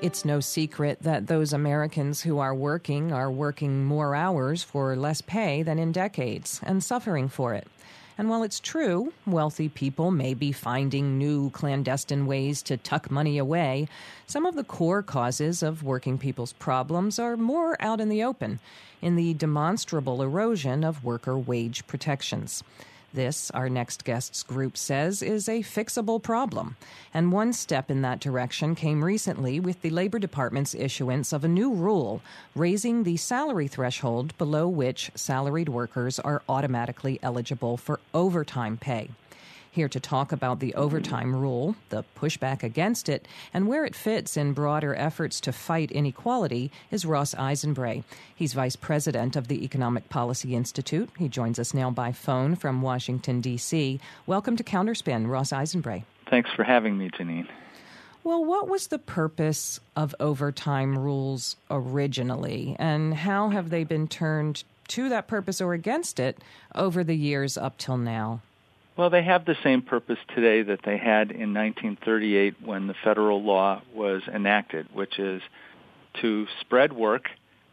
It's no secret that those Americans who are working more hours for less pay than in decades and suffering for it. And while it's true, wealthy people may be finding new clandestine ways to tuck money away, some of the core causes of working people's problems are more out in the open, in the demonstrable erosion of worker wage protections. This, our next guest's group says, is a fixable problem. And one step in that direction came recently with the Labor Department's issuance of a new rule raising the salary threshold below which salaried workers are automatically eligible for overtime pay. Here to talk about the overtime rule, the pushback against it, and where it fits in broader efforts to fight inequality is Ross Eisenbray. He's vice president of the Economic Policy Institute. He joins us now by phone from Washington, D.C. Welcome to Counterspin, Ross Eisenbray. Thanks for having me, Janine. Well, what was the purpose of overtime rules originally, and how have they been turned to that purpose or against it over the years up till now? Well, they have the same purpose today that they had in 1938 when the federal law was enacted, which is to spread work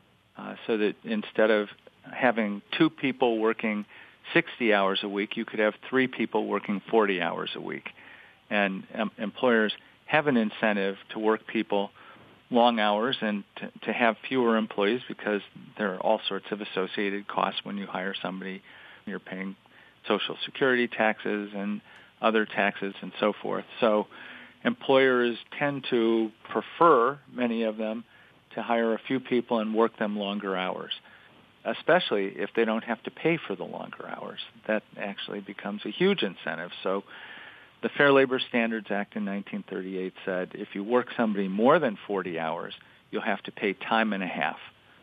so that instead of having two people working 60 hours a week, you could have three people working 40 hours a week. And employers have an incentive to work people long hours and to have fewer employees because there are all sorts of associated costs when you hire somebody. You're paying Social Security taxes and other taxes and so forth. So employers tend to prefer, many of them, to hire a few people and work them longer hours, especially if they don't have to pay for the longer hours. That actually becomes a huge incentive. So the Fair Labor Standards Act in 1938 said if you work somebody more than 40 hours, you'll have to pay time and a half,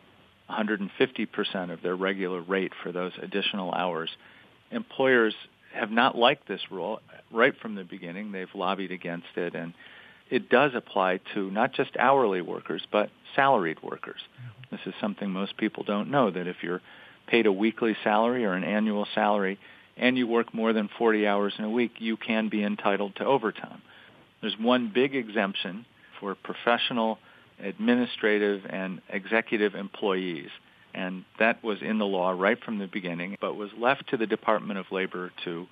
150% of their regular rate for those additional hours. Employers have not liked this rule right from the beginning. They've lobbied against it, and it does apply to not just hourly workers, but salaried workers. This is something most people don't know, that if you're paid a weekly salary or an annual salary and you work more than 40 hours in a week, you can be entitled to overtime. There's one big exemption for professional, administrative, and executive employees. And that was in the law right from the beginning, but was left to the Department of Labor to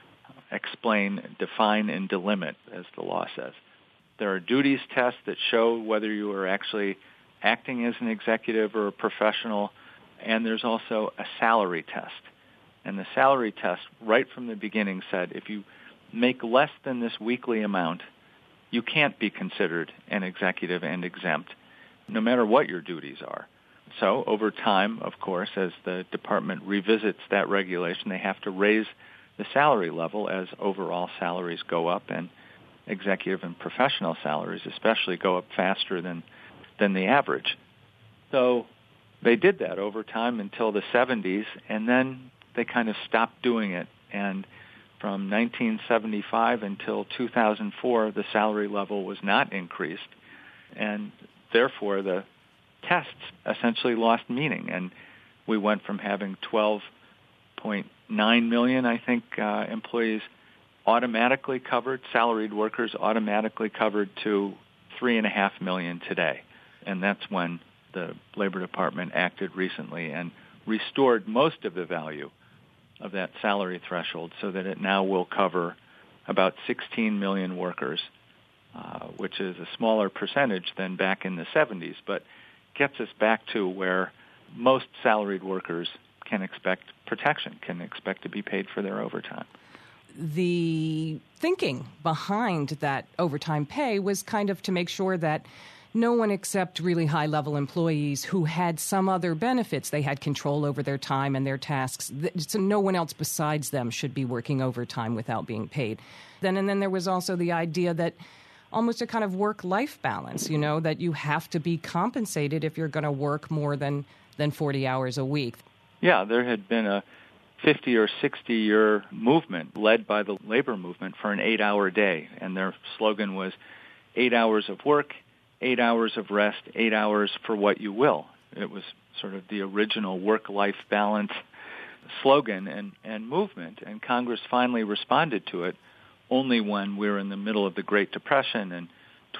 explain, define, and delimit, as the law says. There are duties tests that show whether you are actually acting as an executive or a professional, and there's also a salary test. And the salary test right from the beginning said if you make less than this weekly amount, you can't be considered an executive and exempt, no matter what your duties are. So over time, of course, as the department revisits that regulation, they have to raise the salary level as overall salaries go up, and executive and professional salaries especially go up faster than the average. So they did that over time until the 70s, and then they kind of stopped doing it. And from 1975 until 2004, the salary level was not increased, and therefore the tests essentially lost meaning, and we went from having 12.9 million, I think, employees automatically covered, salaried workers automatically covered, to 3.5 million today. And that's when the Labor Department acted recently and restored most of the value of that salary threshold so that it now will cover about 16 million workers, which is a smaller percentage than back in the 70s, but gets us back to where most salaried workers can expect protection, can expect to be paid for their overtime. The thinking behind that overtime pay was kind of to make sure that no one except really high-level employees who had some other benefits, they had control over their time and their tasks, so no one else besides them should be working overtime without being paid. And then there was also the idea that almost a kind of work-life balance, that you have to be compensated if you're going to work more than 40 hours a week. Yeah, there had been a 50 or 60-year movement led by the labor movement for an 8-hour day, and their slogan was 8 hours of work, 8 hours of rest, 8 hours for what you will. It was sort of the original work-life balance slogan and movement, and Congress finally responded to it only when we were in the middle of the Great Depression and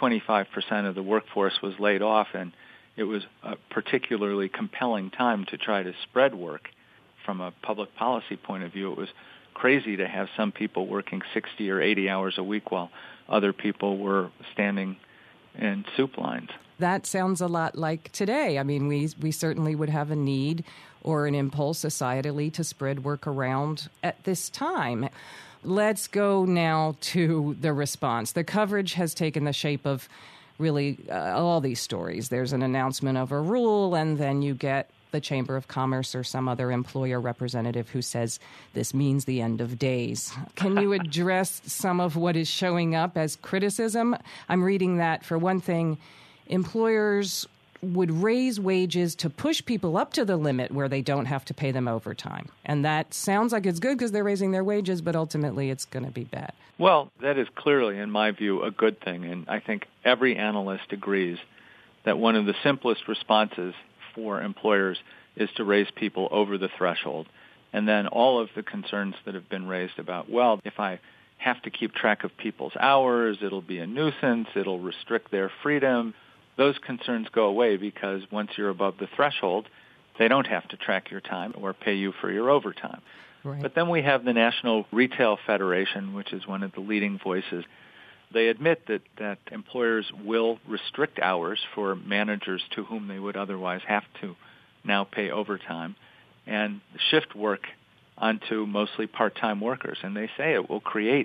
25% of the workforce was laid off, and it was a particularly compelling time to try to spread work. From a public policy point of view, it was crazy to have some people working 60 or 80 hours a week while other people were standing in soup lines. That sounds a lot like today. I mean, we certainly would have a need or an impulse societally to spread work around at this time. Let's go now to the response. The coverage has taken the shape of really all these stories. There's an announcement of a rule, and then you get the Chamber of Commerce or some other employer representative who says this means the end of days. Can you address some of what is showing up as criticism? I'm reading that, for one thing, employers would raise wages to push people up to the limit where they don't have to pay them overtime. And that sounds like it's good because they're raising their wages, but ultimately it's going to be bad. Well, that is clearly, in my view, a good thing. And I think every analyst agrees that one of the simplest responses for employers is to raise people over the threshold. And then all of the concerns that have been raised about, well, if I have to keep track of people's hours, it'll be a nuisance, it'll restrict their freedom. Those concerns go away because once you're above the threshold, they don't have to track your time or pay you for your overtime. Right. But then we have the National Retail Federation, which is one of the leading voices. They admit that employers will restrict hours for managers to whom they would otherwise have to now pay overtime and shift work onto mostly part-time workers. And they say it will create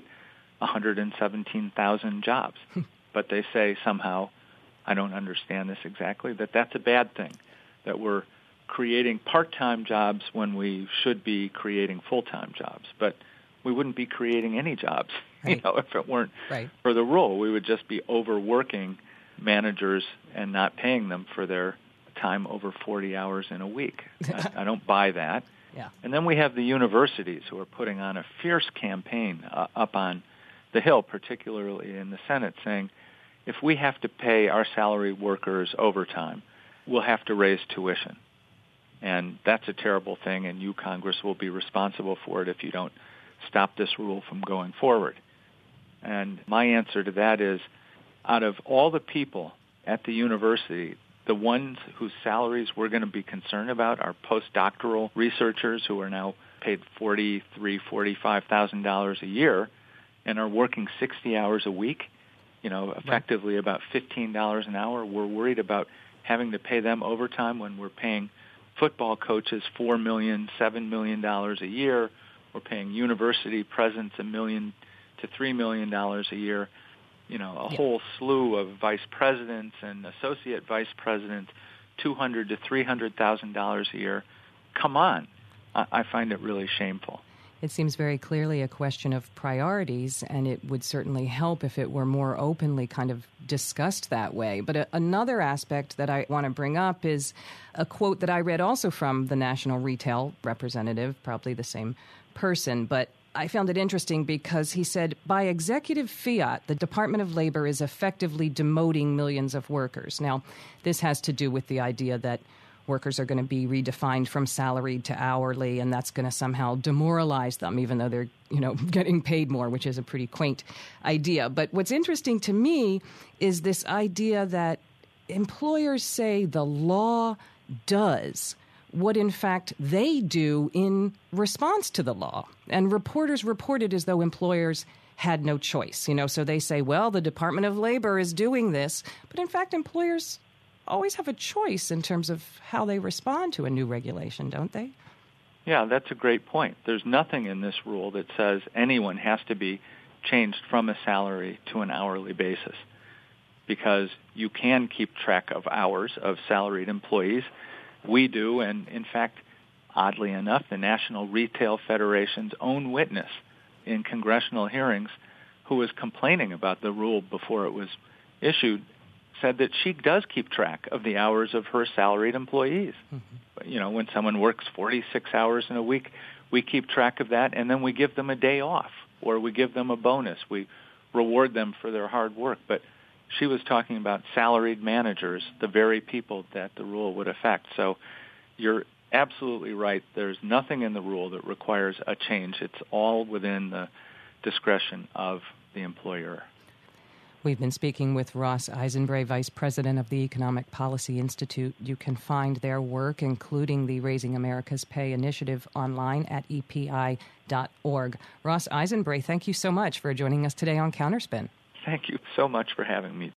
117,000 jobs. But they say somehow, I don't understand this exactly, that's a bad thing, that we're creating part-time jobs when we should be creating full-time jobs. But we wouldn't be creating any jobs, right, if it weren't for the rule. We would just be overworking managers and not paying them for their time over 40 hours in a week. I don't buy that. Yeah. And then we have the universities who are putting on a fierce campaign up on the Hill, particularly in the Senate, saying, if we have to pay our salaried workers overtime, we'll have to raise tuition. And that's a terrible thing, and you, Congress, will be responsible for it if you don't stop this rule from going forward. And my answer to that is, out of all the people at the university, the ones whose salaries we're going to be concerned about are postdoctoral researchers who are now paid $43,000, $45,000 a year and are working 60 hours a week, effectively about $15 an hour. We're worried about having to pay them overtime when we're paying football coaches $4 million, $7 million a year. We're paying university presidents $1 million to $3 million a year. A whole slew of vice presidents and associate vice presidents, $200,000 to $300,000 a year. Come on. I find it really shameful. It seems very clearly a question of priorities, and it would certainly help if it were more openly kind of discussed that way. But another aspect that I want to bring up is a quote that I read also from the National Retail Representative, probably the same person, but I found it interesting because he said, by executive fiat, the Department of Labor is effectively demoting millions of workers. Now, this has to do with the idea that workers are going to be redefined from salaried to hourly, and that's going to somehow demoralize them, even though they're, getting paid more, which is a pretty quaint idea. But what's interesting to me is this idea that employers say the law does what, in fact, they do in response to the law. And reporters reported as though employers had no choice. So they say, well, the Department of Labor is doing this. But in fact, employers always have a choice in terms of how they respond to a new regulation, don't they? Yeah, that's a great point. There's nothing in this rule that says anyone has to be changed from a salary to an hourly basis, because you can keep track of hours of salaried employees. We do, and in fact, oddly enough, the National Retail Federation's own witness in congressional hearings, who was complaining about the rule before it was issued, said that she does keep track of the hours of her salaried employees. Mm-hmm. When someone works 46 hours in a week, we keep track of that, and then we give them a day off, or we give them a bonus. We reward them for their hard work. But she was talking about salaried managers, the very people that the rule would affect. So you're absolutely right. There's nothing in the rule that requires a change. It's all within the discretion of the employer. We've been speaking with Ross Eisenbray, Vice President of the Economic Policy Institute. You can find their work, including the Raising America's Pay initiative, online at epi.org. Ross Eisenbray, thank you so much for joining us today on Counterspin. Thank you so much for having me.